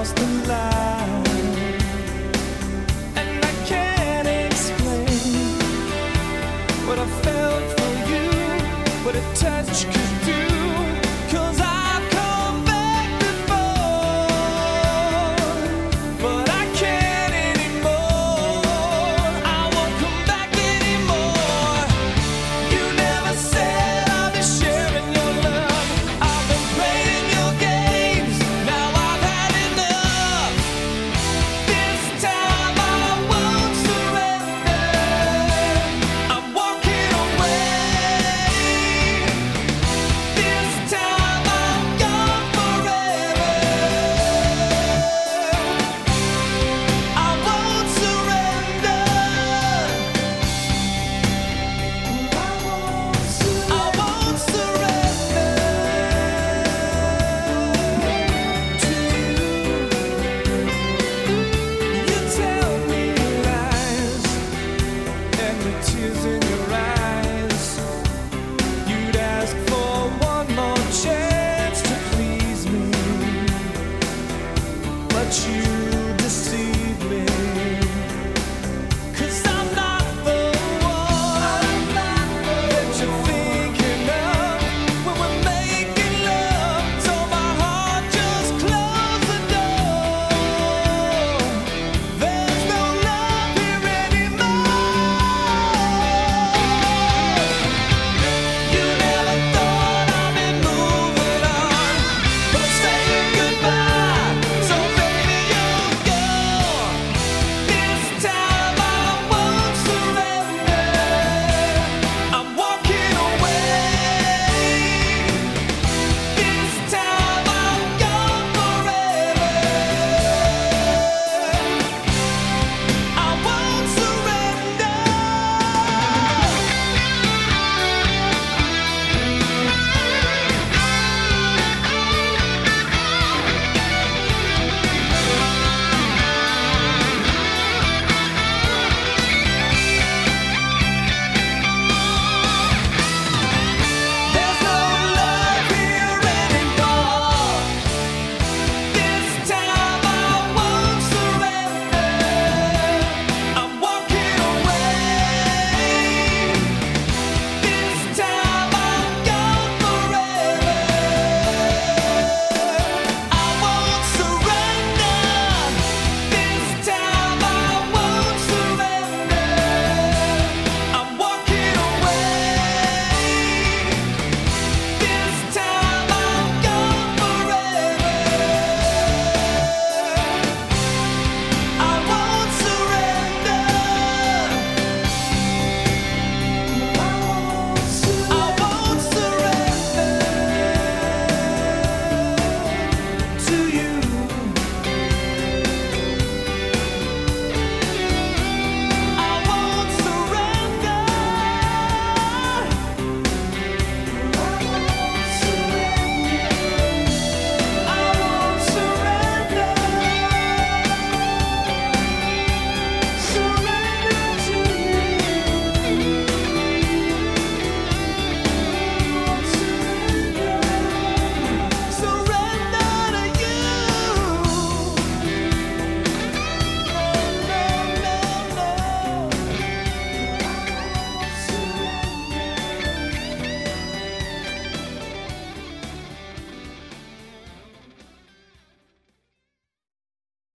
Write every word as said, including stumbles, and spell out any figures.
crossed the line, and I can't explain what I felt for you, what a touch could do. 'Cause I've come back before, but I can't anymore. I won't come back anymore. You never said I'd be sharing your love. I've been playing your games, now I've had enough. This time I won't surrender. I'm walking away. This time I'm gone forever. I won't surrender. I won't surrender. I won't surrender to you. You tell me lies, and the tears in your eyes. You'd ask for one more chance to please me, but you